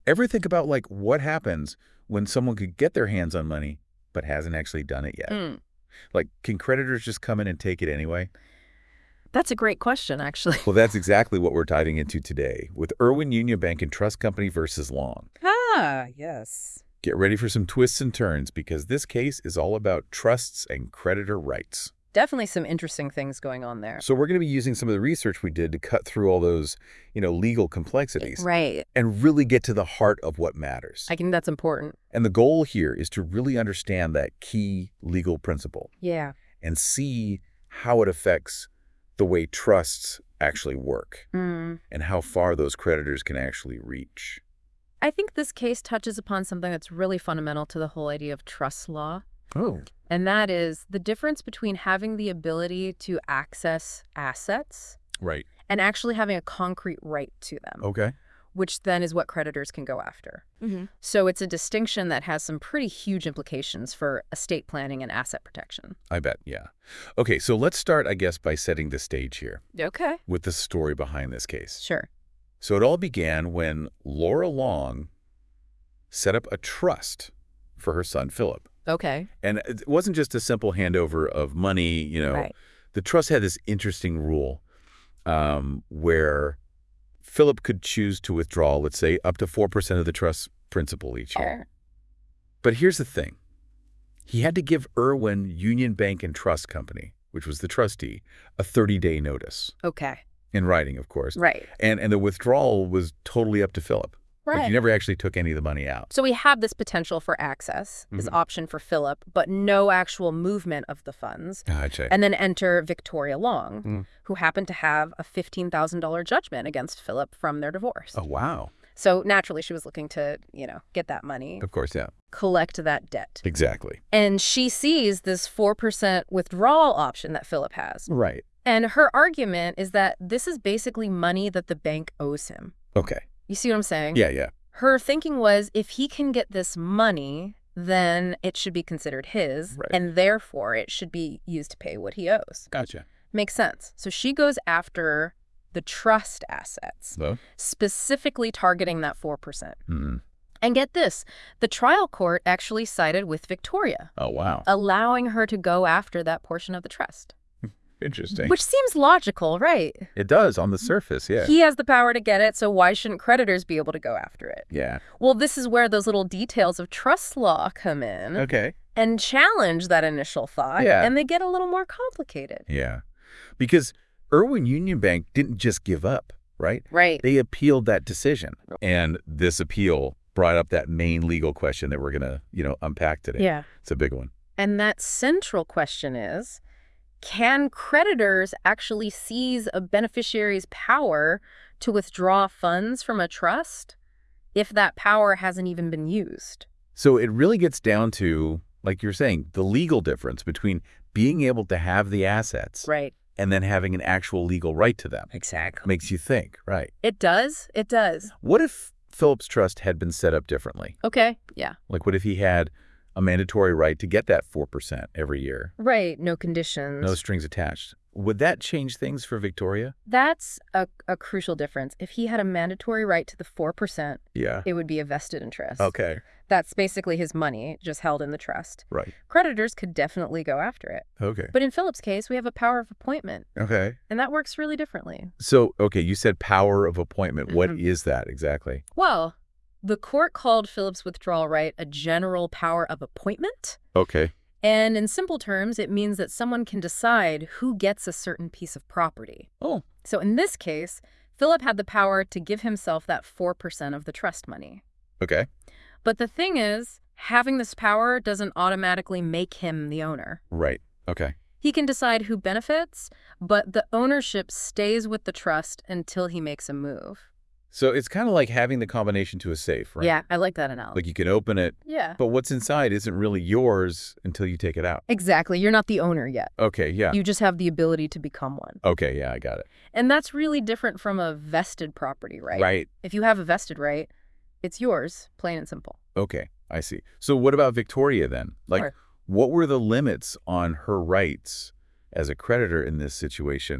Ever think about, like, what happens when someone could get their hands on money but hasn't actually done it yet? Mm. Like, can creditors just come in and take it anyway? That's a great question, actually. Well, that's exactly what we're diving into today with Irwin Union Bank and Trust Company versus Long. Ah, yes. Get ready for some twists and turns because this case is all about trusts and creditor rights. Definitely some interesting things going on there. So we're going to be using some of the research we did to cut through all those, legal complexities Right. and really get to the heart of what matters. I think that's important. And the goal here is to really understand that key legal principle Yeah. and see how it affects the way trusts actually work Mm. and how far those creditors can actually reach. I think this case touches upon something that's really fundamental to the whole idea of trust law. Oh. And that is the difference between having the ability to access assets Right. and actually having a concrete right to them, Okay. which then is what creditors can go after. So it's a distinction that has some pretty huge implications for estate planning and asset protection. I bet, yeah. Okay, so let's start, I guess, by setting the stage here Okay. with the story behind this case. Sure. So it all began when Laura Long set up a trust for her son, Philip. Okay. And it wasn't just a simple handover of money, Right. The trust had this interesting rule where Philip could choose to withdraw, let's say, up to 4% of the trust principal each year. But here's the thing. He had to give Irwin Union Bank and Trust Company, which was the trustee, a 30-day notice. Okay. In writing, of course. Right. And the withdrawal was totally up to Philip. Like, he never actually took any of the money out. So we have this potential for access, this option for Philip, but no actual movement of the funds. Gotcha. And then enter Victoria Long, who happened to have a $15,000 judgment against Philip from their divorce. Oh, wow. So naturally, she was looking to, get that money, Of course, yeah. collect that debt. Exactly. And she sees this 4% withdrawal option that Philip has. Right. And her argument is that this is basically money that the bank owes him. Okay. You see what I'm saying? Yeah, yeah. Her thinking was if he can get this money, then it should be considered his, Right. and therefore it should be used to pay what he owes. Gotcha. Makes sense. So she goes after the trust assets, So? specifically targeting that 4%. Mm-hmm. And get this, the trial court actually sided with Victoria, Oh, wow. allowing her to go after that portion of the trust. Interesting. Which seems logical, right? It does on the surface, yeah. He has the power to get it, so why shouldn't creditors be able to go after it? Yeah. Well, this is where those little details of trust law come in Okay. and challenge that initial thought, Yeah. and they get a little more complicated. Yeah. Because Irwin Union Bank didn't just give up, right? Right. They appealed that decision. And this appeal brought up that main legal question that we're going to, unpack today. Yeah. It's a big one. And that central question is, can creditors actually seize a beneficiary's power to withdraw funds from a trust if that power hasn't even been used? So it really gets down to, like you're saying, the legal difference between being able to have the assets Right. and then having an actual legal right to them. Exactly. Makes you think, right? It does. It does. What if Philip's trust had been set up differently? Okay. Yeah. Like, what if he had a mandatory right to get that 4% every year? Right. No conditions. No strings attached. Would that change things for Victoria? That's a crucial difference. If he had a mandatory right to the 4%, Yeah. it would be a vested interest. Okay. That's basically his money, just held in the trust. Right. Creditors could definitely go after it. Okay. But in Philip's case, we have a power of appointment, Okay. and that works really differently. So, okay, you said power of appointment. What Mhm. is that exactly? Well, the court called Philip's withdrawal right a general power of appointment. Okay. And in simple terms, it means that someone can decide who gets a certain piece of property. Oh. So in this case, Philip had the power to give himself that 4% of the trust money. Okay. But the thing is, having this power doesn't automatically make him the owner. Right. Okay. He can decide who benefits, but the ownership stays with the trust until he makes a move. So it's kind of like having the combination to a safe, right? Yeah, I like that analogy. Like you can open it, Yeah. but what's inside isn't really yours until you take it out. Exactly. You're not the owner yet. Okay, yeah. You just have the ability to become one. Okay, yeah, I got it. And that's really different from a vested property right. Right. If you have a vested right, it's yours, plain and simple. Okay, I see. So what about Victoria then? Like, Sure. what were the limits on her rights as a creditor in this situation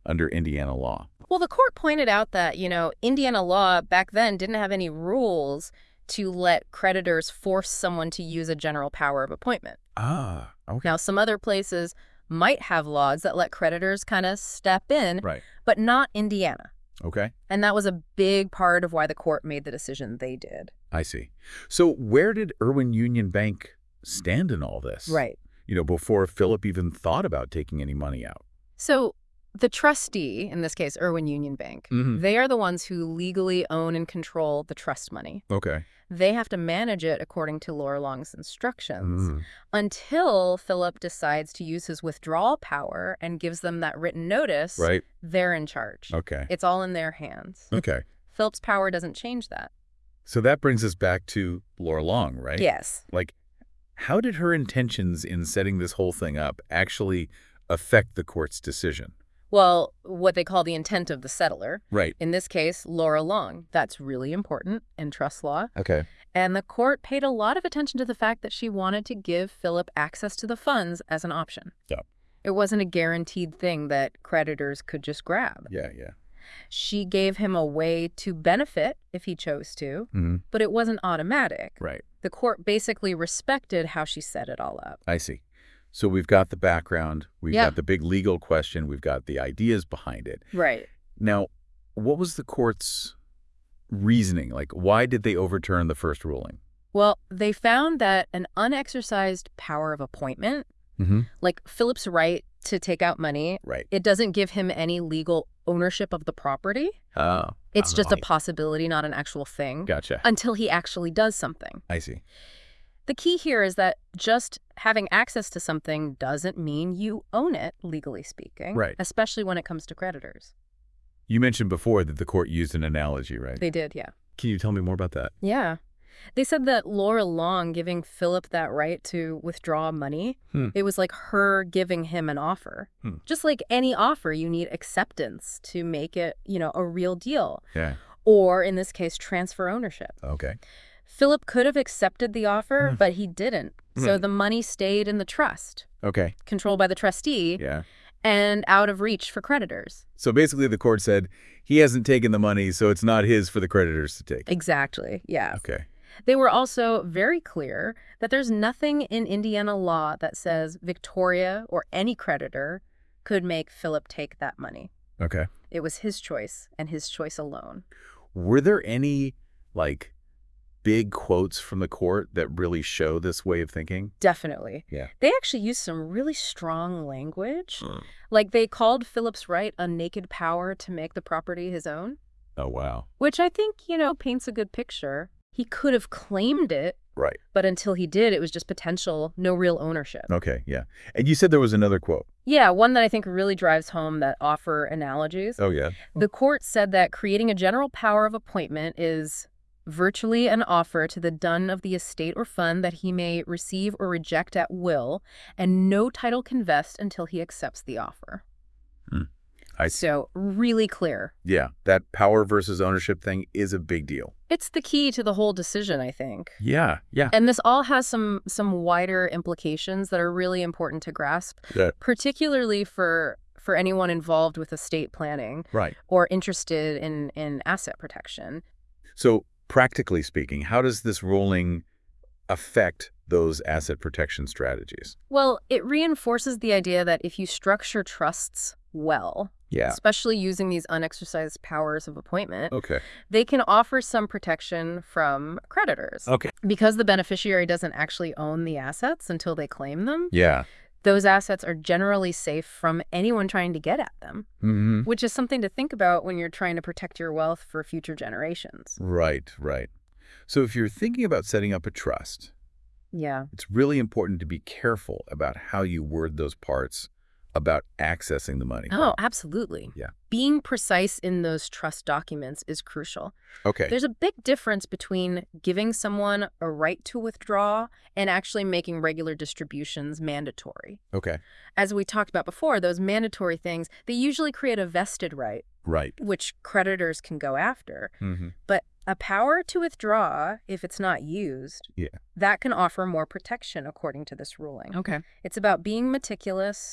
under Indiana law? Well, the court pointed out that, Indiana law back then didn't have any rules to let creditors force someone to use a general power of appointment. Ah, okay. Now, some other places might have laws that let creditors kind of step in, Right. but not Indiana. Okay. And that was a big part of why the court made the decision they did. I see. So where did Irwin Union Bank stand in all this? Right. Before Philip even thought about taking any money out? So the trustee, in this case, Irwin Union Bank, Mm-hmm. they are the ones who legally own and control the trust money. Okay. They have to manage it according to Laura Long's instructions Mm. until Philip decides to use his withdrawal power and gives them that written notice. Right. They're in charge. Okay. It's all in their hands. Okay. Philip's power doesn't change that. So that brings us back to Laura Long, right? Yes. Like, how did her intentions in setting this whole thing up actually affect the court's decision? Well, what they call the intent of the settler. Right. In this case, Laura Long. That's really important in trust law. Okay. And the court paid a lot of attention to the fact that she wanted to give Philip access to the funds as an option. Yeah. It wasn't a guaranteed thing that creditors could just grab. Yeah, yeah. She gave him a way to benefit if he chose to, Mm-hmm. but it wasn't automatic. Right. The court basically respected how she set it all up. I see. So we've got the background, we've Yeah. got the big legal question, we've got the ideas behind it. Right. Now, what was the court's reasoning? Like, why did they overturn the first ruling? Well, they found that an unexercised power of appointment, Mm-hmm. like Philip's right to take out money, Right. it doesn't give him any legal ownership of the property. Oh. It's just a possibility, not an actual thing, Gotcha. until he actually does something. I see. The key here is that just having access to something doesn't mean you own it, legally speaking. Right. Especially when it comes to creditors. You mentioned before that the court used an analogy, right? They did, yeah. Can you tell me more about that? Yeah. They said that Laura Long giving Philip that right to withdraw money, it was like her giving him an offer. Just like any offer, you need acceptance to make it, a real deal. Yeah. Or, in this case, transfer ownership. Okay. Philip could have accepted the offer, but he didn't. So the money stayed in the trust, Okay. controlled by the trustee, Yeah. and out of reach for creditors. So basically the court said he hasn't taken the money, so it's not his for the creditors to take. Exactly, yeah. Okay. They were also very clear that there's nothing in Indiana law that says Victoria or any creditor could make Philip take that money. Okay. It was his choice and his choice alone. Were there any, big quotes from the court that really show this way of thinking? Definitely. Yeah. They actually used some really strong language. Like they called Philip's right a naked power to make the property his own, Oh, wow. which I think, paints a good picture. He could have claimed it, Right. but until he did, it was just potential, no real ownership. Okay, yeah. And you said there was another quote. Yeah, one that I think really drives home that offer analogies. Oh, yeah. The court said that creating a general power of appointment is virtually an offer to the done of the estate or fund that he may receive or reject at will, and no title can vest until he accepts the offer. So really clear. Yeah, that power versus ownership thing is a big deal. It's the key to the whole decision, I think. Yeah, yeah. And this all has some wider implications that are really important to grasp, Yeah. particularly for anyone involved with estate planning Right. or interested in asset protection. So practically speaking, how does this ruling affect those asset protection strategies? Well, it reinforces the idea that if you structure trusts well, Yeah. especially using these unexercised powers of appointment, Okay. they can offer some protection from creditors. Okay. Because the beneficiary doesn't actually own the assets until they claim them, Yeah. those assets are generally safe from anyone trying to get at them, Mm-hmm. which is something to think about when you're trying to protect your wealth for future generations. Right, right. So if you're thinking about setting up a trust, Yeah. it's really important to be careful about how you word those parts about accessing the money. Oh, absolutely. Yeah. Being precise in those trust documents is crucial. Okay. There's a big difference between giving someone a right to withdraw and actually making regular distributions mandatory. Okay. As we talked about before, those mandatory things, they usually create a vested right, Right. which creditors can go after. Mm-hmm. But a power to withdraw, if it's not used, that can offer more protection according to this ruling. Okay. It's about being meticulous,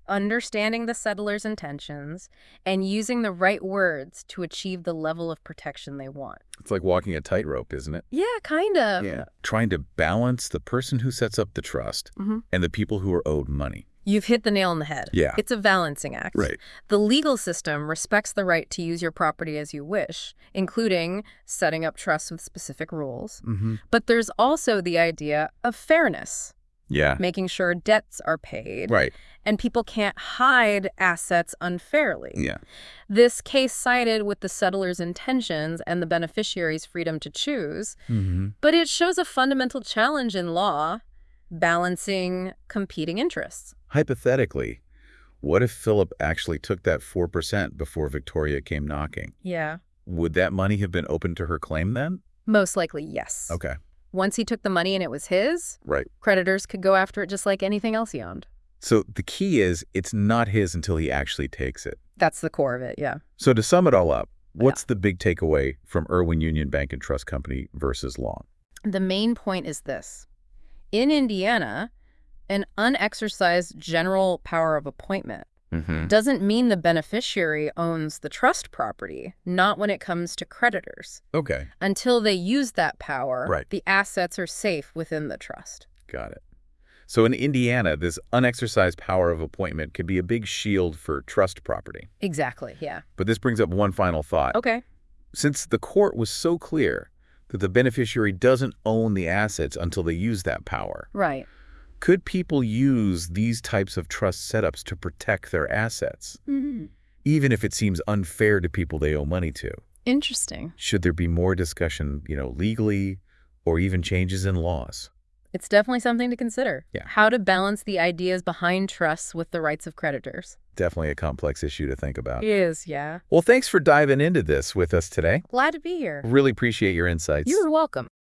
understanding the settler's intentions, and using the right words to achieve the level of protection they want. It's like walking a tightrope, isn't it? Yeah, kind of. Yeah. Trying to balance the person who sets up the trust and the people who are owed money. You've hit the nail on the head. Yeah. It's a balancing act. Right. The legal system respects the right to use your property as you wish, including setting up trusts with specific rules. But there's also the idea of fairness. Yeah. Making sure debts are paid. Right. And people can't hide assets unfairly. Yeah. This case sided with the settler's intentions and the beneficiary's freedom to choose, but it shows a fundamental challenge in law, balancing competing interests. Hypothetically, what if Philip actually took that 4% before Victoria came knocking? Yeah. Would that money have been open to her claim then? Most likely, yes. Okay. Once he took the money and it was his, Right. creditors could go after it just like anything else he owned. So the key is it's not his until he actually takes it. That's the core of it, yeah. So to sum it all up, what's the big takeaway from Irwin Union Bank and Trust Company versus Long? The main point is this. In Indiana, an unexercised general power of appointment doesn't mean the beneficiary owns the trust property, not when it comes to creditors. Okay. Until they use that power, Right. the assets are safe within the trust. Got it. So in Indiana, this unexercised power of appointment can be a big shield for trust property. Exactly, yeah. But this brings up one final thought. Okay. Since the court was so clear that the beneficiary doesn't own the assets until they use that power, Right. could people use these types of trust setups to protect their assets, even if it seems unfair to people they owe money to? Interesting. Should there be more discussion, legally, or even changes in laws? It's definitely something to consider. Yeah. How to balance the ideas behind trusts with the rights of creditors. Definitely a complex issue to think about. It is, yeah. Well, thanks for diving into this with us today. Glad to be here. Really appreciate your insights. You're welcome.